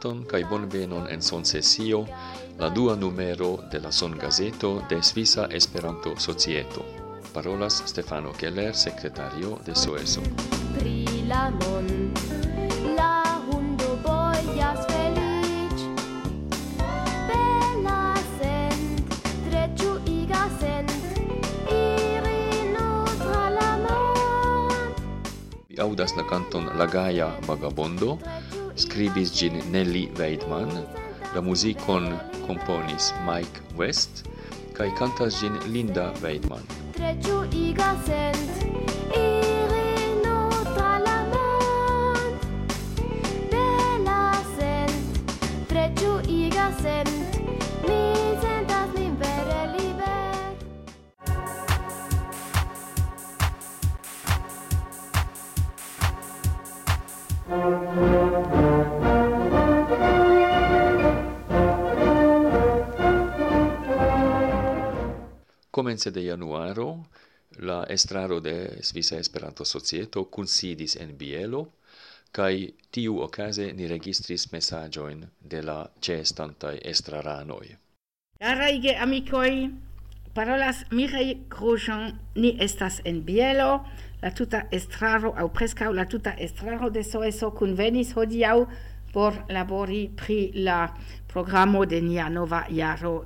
saluton kaj bonvenon en sonsesio, la dua numero de la songazeto de Svisa Esperanto Societo. Parolas Stefano Keller, secretario de SOESO. Pri la mond, la hundo bojas feliĉ. Bela sent, tre ĝuiga sent, irino tra la mond. Vi audas la canton La Gaia Vagabondo, scribis gin Nelly Weidman, la musicon componis Mike West, kai cantas gin Linda Weidman. Tre ĝuiga sent, irino tra la mond. Bela sent, tre ĝuiga sent, mi sentas min vere liber. Comence de januaro, la estraro de Svisa Esperanto Societo kunsidis en Bielo, kai tiu okaze ni registris mesaĝojn de la ĉeestantaj estraranoj. Caraj amikoj, parolas Mireille Grosjean, ni estas en Bielo, la tuta estraro aŭ preskaŭ la tuta estraro de SOESO kunvenis hodiaŭ por labori pri la programo de nia nova jaro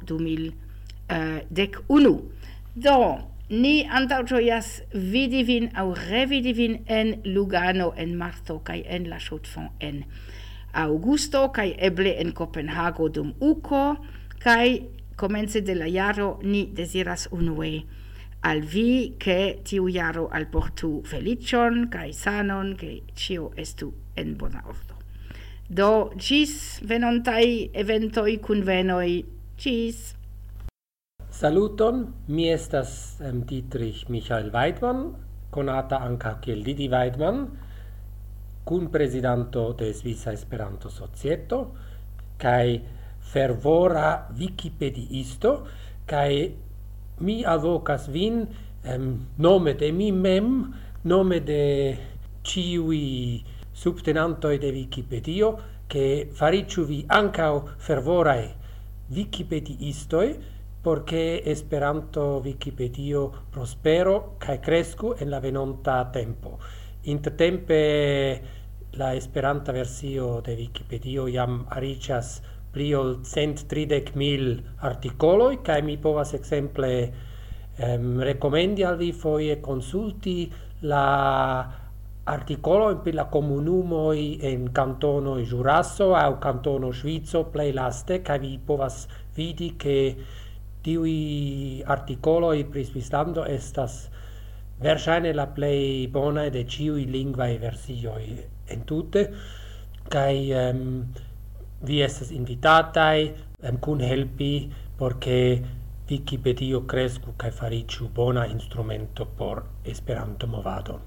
2011. Do, ni antaŭĝojas vidi vin aŭ revidi vin en Lugano en marto kaj en la Chaux-de-Fonds en aŭgusto kaj eble en Kopenhago dum uko, kaj komence de la jaro ni deziras unue al vi ke tiu jaro alportu feliĉon kaj sanon, ke ĉio estu en bona ordo. Do, ĝis venontaj eventoj, kunvenoj, ĝis! Saluton, mi estas Dietrich Michael Weidmann, konata ankaŭ kiel Didi Weidmann, kunprezidanto de Svisa Esperanto Societo kaj fervora wikipediisto, kaj mi alvokas vin nome de mi mem, nome de ĉiuj subtenantoj de Wikipedio, ke fariĝu vi ankaŭ fervoraj wikipediistoj, porque Esperanto Wikipedio prospero kaj kresku en la venonta tempo. Intertempe la esperanta versio de Wikipedio jam ariĝas pli ol 130.000 artikoloj, kaj mi povas ekzemple rekomendi al vi foje konsulti la artikolojn pri la komunumoj en kantono Ĵuraso aŭ kantono Ŝvico plej laste, kaj vi povas vidi ke tiuj artikoloj pri Svislando estas verŝajne la plej bonaj de ĉiuj lingvaj versioj entute, kaj vi estas invitataj kunhelpi por ke Wikipedio kresku kaj fariĝu bona instrumento por Esperanto-movado.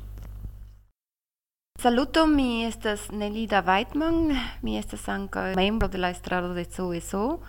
Saluto, mi estas Nelida Weidmann, mi estas ankaŭ membro de la estraro de SOESO.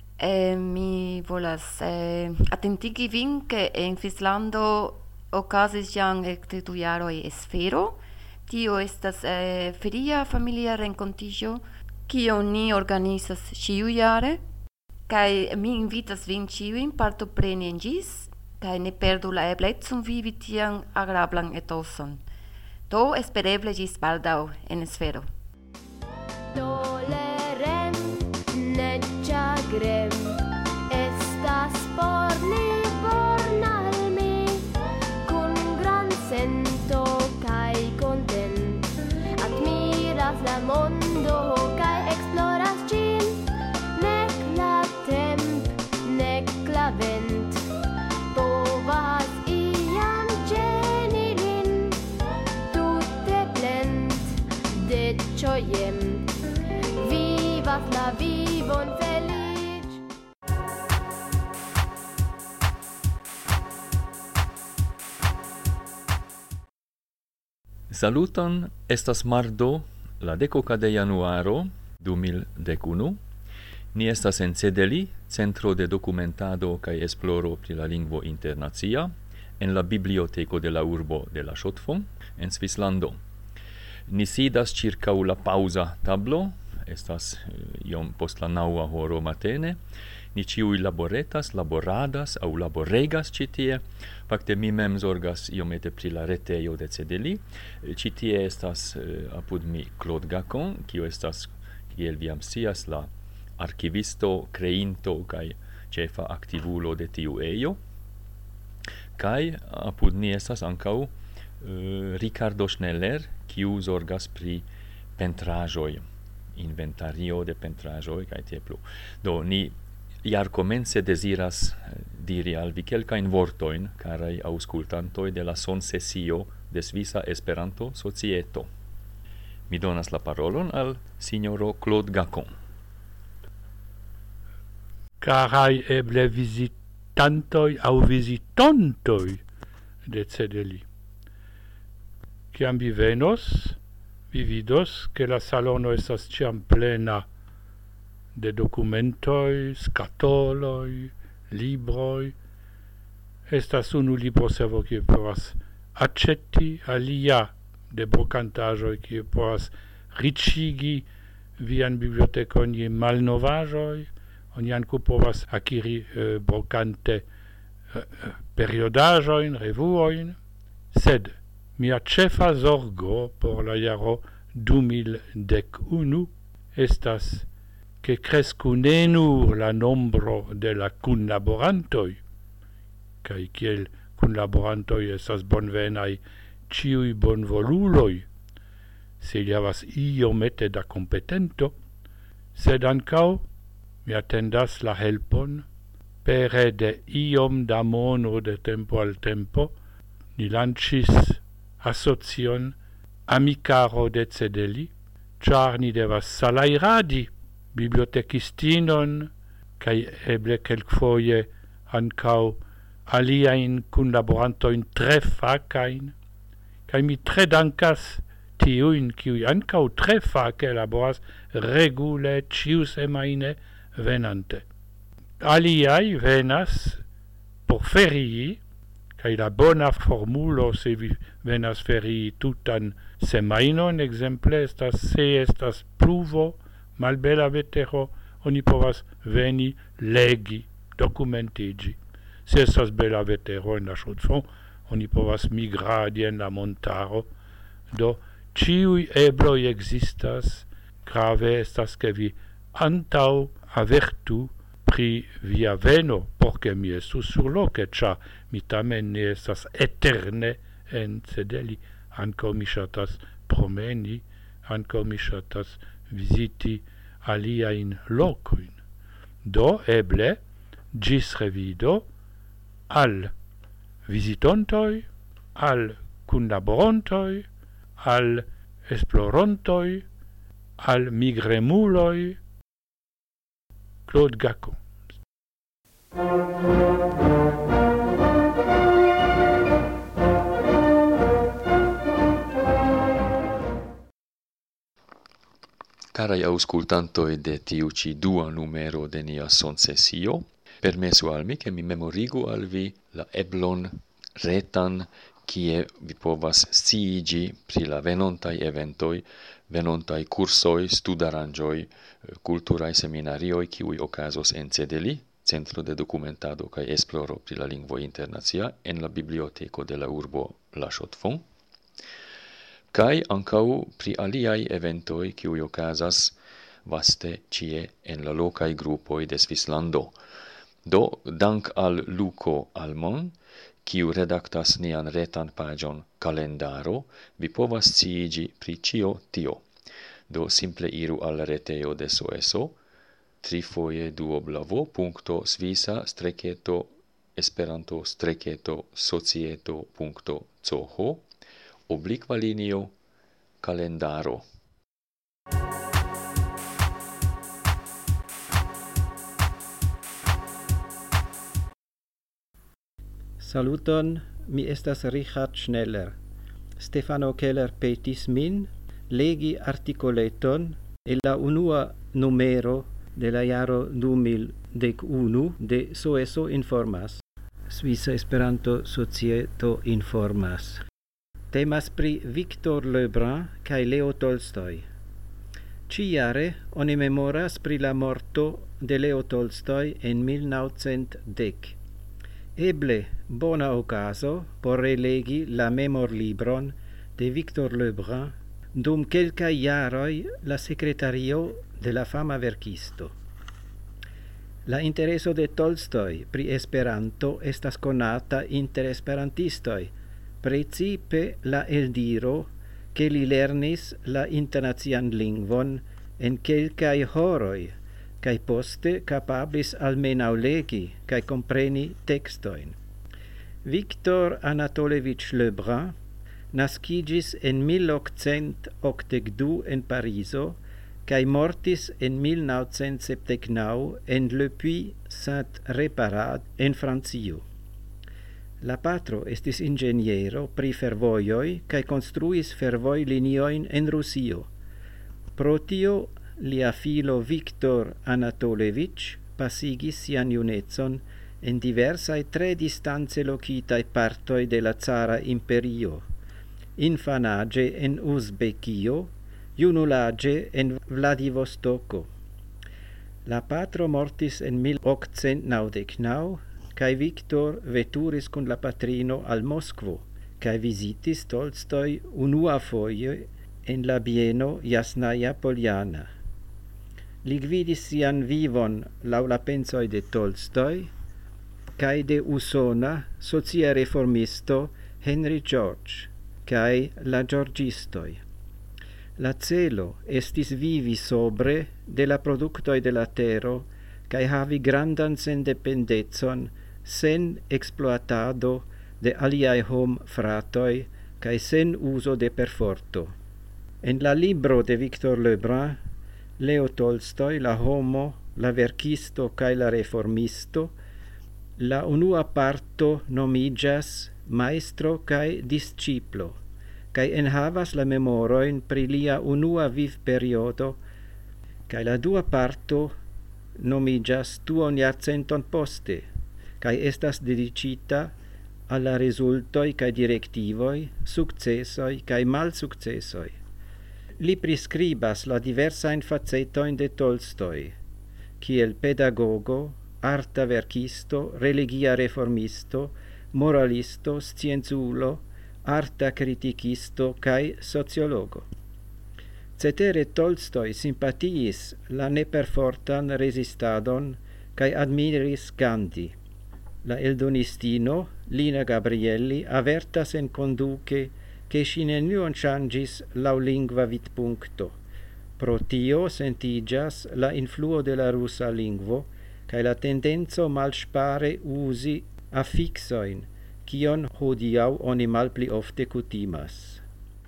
Mi volas atentigi vin, ke en Svislando okazis jam ekde 2 jaroj Esfero. Tio estas feria familia renkontiĝo, kiun ni organizas ĉiujare, kaj mi invitas vin ĉiujn partopreni en ĝis, kaj ne perdu la eblecon vivi tian agrablan etoson. Do, espereble ĝis baldaŭ en Esfero. Tolerem, ne ĉagrem, estas por ni bornalmi, kun gran sento kaj kontent, admiras la mondo kaj esploras ĝin, nek la temp, nek la vent, povas iam ĝeni lin, tute plent de ĝojem, vivas la vivon feliĉ. Saluton, estas mardo, la 10 de januaro 2011. Ni estas en Cedeli, Centro de Dokumentado kaj Esploro pri la Lingvo Internacia, en la biblioteko de la urbo de la Chaux-de-Fonds, en Svislando. Ni sidas ĉirkaŭ la paŭza tablo estas iom post la 9 horo matene. Ni ciui laboradas au laboregas citie. Fakte mi mem zorgas iomete pri la retejo de CDLI. Citie estas apud mi Claude Gacon, kiu estas, kiel viam scias, la archivisto, creinto kai cefa activulo de tiu ejo. Kai apud ni estas ancau Ricardo Schneller, kiu zorgas pri pentrajoj, inventario de pentrajoj kaj tie plu. Do ni iar komence desiras diri al vi kelkajn vortojn, karaj aŭskultantoj de la sonsesio de Svisa Esperanto Societo. Mi donas la parolon al signoro Claude Gacon. Caraj eble visitantoj au visitontoj de CDLI. Ciam vi venos, vi vidos che la salono estas ciam plena de documentoi, scatoloi, libroi. Estas unu libro servo che povas accetti, alia de brocantajoi che povas ricigi vian bibliotecon je malnovajoi. Oni anco povas acquiri brocante periodajoin, revuoin, sed mia cefa zorgo por la jaro 2011 estas che crescu ne nur la nombro de la kunlaborantoj, kaj kiel kunlaborantoj estas bonvenaj ciui bonvoluloj, se li havas iomete da competento, sed ancau mi attendas la helpon pere de iom da mono de tempo al tempo. Ni lancis asocion Amicaro de CDLI, char ni devas salairadi bibliotekistinon kaj eble kelkfoje ancau aliajn kunlaborantojn tre fakajn, kaj mi tre dankas tiujn kiuj ancau tre fake laboras regule ĉiusemajne venante. Aliaj venas por ferii, kaj la bona formulo se vi venas ferii tutan semajnon, exemple estas se estas pluvo, malbela vetero, oni povas veni legi, documentigi. Se estas bela vetero en la Chaux-de-Fonds, oni povas migradi en la montaro. Do ciui ebloi existas, grave estas che vi antau avertu pri via veno, porce mi estu surloce, cia mi tamen ne estas eterne en CDLI. Anco mi shatas promeni, anco mi shatas visiti aliain locoin. Do eble gis revido al visitontoi, al kunlaborantoi, al esplorontoi, al migremuloi. Claude Gacon. Carai auscultantoi de tiu ci dua numero de nia sonsesio, permesu al mi che mi memorigu al vi la eblon retan kie vi povas sciigi pri la venontai eventoi, venontai cursoi, studarangioi, culturai seminarioi kiui ocasos en CDLI, Centro de Documentado kaj Esploro pri la Lingvo Internacia, en la biblioteco de la urbo La Chaux-de-Fonds, kai ancau pri aliai eventoi kiui okazas vaste cie en la locai gruppoi de Svislando. Do, dank al Luco Almon, kiu redaktas nian retan pagion kalendaro, vi povas sciigi pri cio tio. Do, simple iru al reteo de SOSO, www.svisa-esperanto-societo.coho /linio kalendaro. Saluton, mi estas Richard Schneller. Stefano Keller petis min legi articoleton en la unua numero de la jaro 2011 de SOSO Informas. Svisa Esperanto Societo Informas. Temas pri Victor Lebrun kaj Leo Tolstoi. Ciare oni memoras pri la morto de Leo Tolstoi en 1910. Eble bona ocaso por relegi la memorlibron de Victor Lebrun, dum quelcae jaroi la secretario de la fama verkisto. La intereso de Tolstoi pri Esperanto estas conata inter esperantistoi, precipe la eldiro che li lernis la internazian lingvon en quelcae horoi, cae poste capablis almenau legi cae compreni textoin. Victor Anatolevich Lebrun nascigis en 1882 en Pariso, cae mortis en 1979 en Le Puy Saint-Réparad en Francio. La patro estis ingeniero pri fervojoi cae construis fervojlinioin en Rusio. Pro tio lia filo Victor Anatolevich pasigis sian junecon en diversae tre distance locitae partoi de la Cara Imperio, infanage en Uzbekio, junulage en Vladivostoko. La patro mortis en 1899, cae Victor veturis cun la patrino al Moskvo, cae visitis Tolstoi unua foie en la bieno Jasnaja Poljana. Li gvidis sian vivon lau la pensoi de Tolstoi, cae de usona socia reformisto Henry George, cae la Georgistoi. La celo estis vivi sobre de la productoi de la tero, cae havi grandan sendependezon sen exploatado de aliae hom fratoi, cae sen uso de perforto. En la libro de Victor Lebrun, Leo Tolstoi, la homo, la verkisto cae la reformisto, la unua parto nomigas maestro cae disciplo, cae enhavas la memoroin pri lia unua viv periodo, cae la dua parto nomigas duon jarcenton poste, cae estas dedicita alla resultoi cae directivoi, successoi cae malsuccessoi. Li prescribas la diversain facetoin de Tolstoi, kiel pedagogo, arta verkisto, religia reformisto, moralisto, scienzulo, arta critikisto cae sociologo. Cetere Tolstoi simpatiis la neperfortan resistadon cae admiris Gandhi. La eldonistino, Lina Gabrielli, avertas en conduce che si nenion changis lau lingua vidpuncto. Pro tio sentigas la influo de la russa lingvo cae la tendenzo malspare usi affixoin, kion hodiau oni malpli ofte kutimas.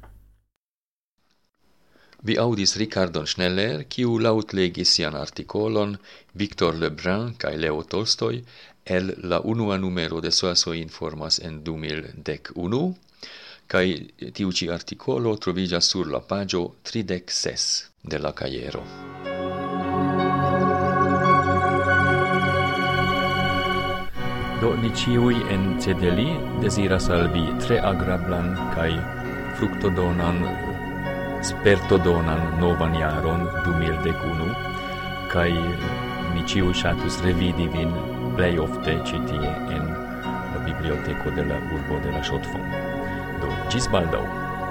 Vi audis Ricardon Schneller, kiu laut legis sian artikolon Victor Lebrun kaj Leo Tolstoi el la unua numero de SOASO Informas en 2011, kaj tiu ĉi artikolo troviĝas sur la paĝo 36 de la kajero. Do ni ĉiuj en Cedeli deziras al vi tre agrablan kaj fruktodonan, spertodonan novan jaron 2011, kaj ni ĉiuj ŝatus revidi vin plej ofte ĉi tie en la biblioteko de la urbo de la Chaux-de-Fonds. Do ĝis baldaŭ.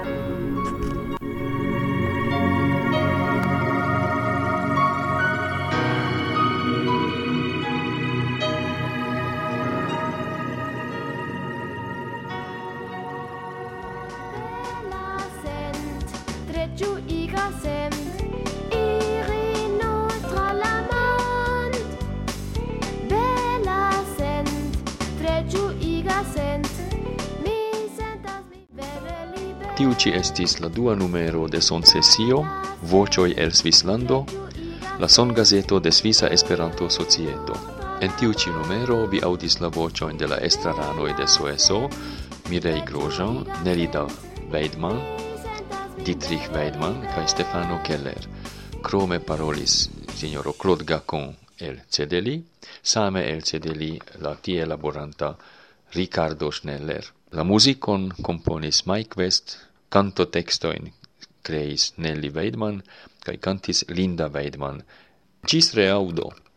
Tiu ci estis la dua numero de Sonsesio, Vocioi el Svislando, la songazeto de Svisa Esperanto Societo. En tiu ci numero vi audis la vocioin de la estraranoi de SOSO, Mireille Grosjean, Nelida Weidmann, Dietrich Weidmann kaj Stefano Keller. Krome parolis signoro Claude Gacon el Cedeli, same el Cedeli la tie laboranta Ricardo Schneller. La musicon componis Mike West, canto textoin creis Nelly Weidman, kai cantis Linda Weidman. Gis reaudo!